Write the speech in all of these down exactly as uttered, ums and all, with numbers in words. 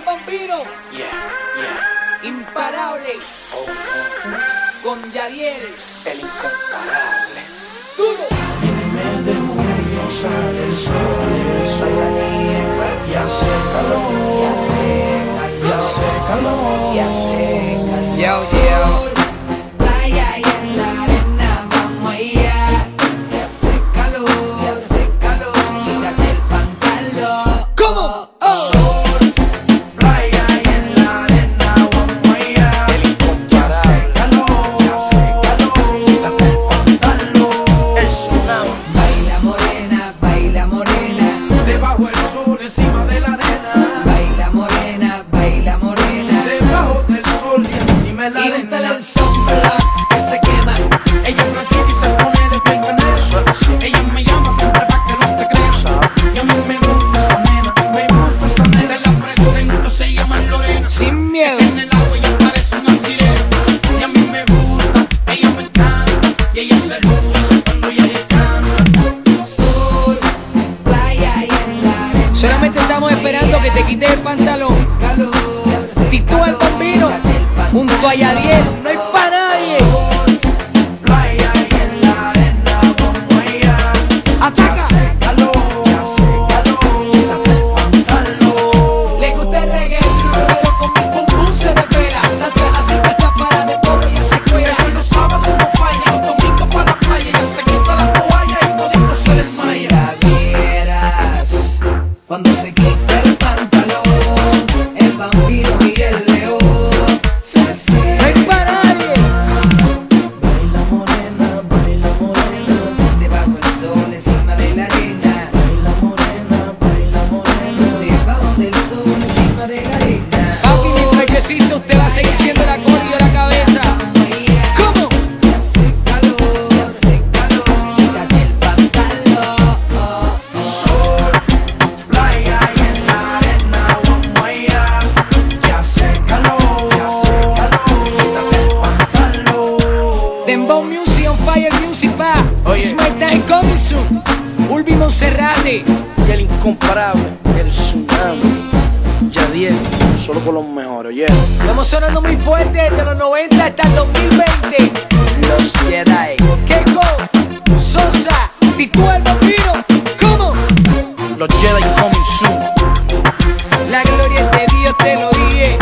Bambino. Yeah, yeah. Imparable. Oh, no. Con Yadiel. El incomparable. Duro. En el mes de junio sale el sol, el sol. Va saliendo el Y sol. hace calor. Y hace calor. Y hace calor. Y hace calor. Yo, Sol, playa y en la arena vamos allá. Y hace calor. Y hace calor. Quítate el pantalón. ¿Cómo? Oh. Sol, playa y en la arena vamos allá. El incomparable. Y hace calor. Y hace calor. Quítate el pantalón. El tsunami. Baila morena, baila morena. Debajo del sol, encima de la arena. Baila morena, baila morena. Debajo del sol y encima de la Y úntale arena. el sunblock que se quema. Ella es blanquita y se pone de piel canela. Ella me llama siempre pa' que no te creas. Y a mí me gusta esa nena, me gusta esa nena. Te la presento, se llama Lorena. Sin miedo. En el agua ella parece una sirena. Y a mí me gusta, ella me encanta. Y ella se luce cuando ella canta. Sol, playa y en la arena. Solamente estamos esperando que te quites el pantalón. Calor, y hace Titúa el calor. Bambino Quítate el pantalón. junto a Yadiel. No hay pa' nadie. Sol, playa y en la arena vamos allá. Ataca. Hace calor, hace calor. Quítate el pantalón. Le gusta el reggae, pero con mi pum pum se desvela. La deja así que está para de pobre y se cuela. Eso los sábados no falla, los domingos pa' la playa. Ella se quita la toalla y todito se Si desmaya. la vieras cuando se quita el pantalón, el vampiro y el león se No hay cierran. pa' nadie. Baila morena, baila morena. Debajo del sol, encima de la arena. Baila morena, baila morena. Debajo del sol, encima de la arena. Papi, mi trajecito, usted va a seguir siendo la coreo de la cabeza. ¿Cómo? Y hace calor, y hace calor. Quítate el pantalón. Sol, playa y en la arena vamos allá. Que hace calor, que hace calor. Quítate el pantalón. Dembow Music on Fire Music pa. Oye. It's my time coming soon. Ulvi Monserrate. Y el incomparable, el tsunami. Yadiel, solo con los mejores, yeah. Estamos sonando muy fuerte desde los noventa hasta el dos mil veinte. Los Jedi. Keiko, Sosa, Titúa el Bambino. ¿Cómo? Los Jedi coming soon. La gloria es de Dios, te lo dije.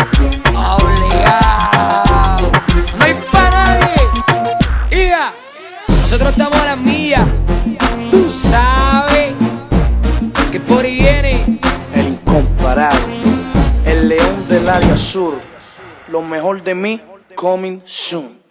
Obligado. No hay pa' nadie. Iga, nosotros estamos a las millas. Tú sabes que por ahí viene. El incomparable, el león del área sur. Lo mejor de mí, coming soon.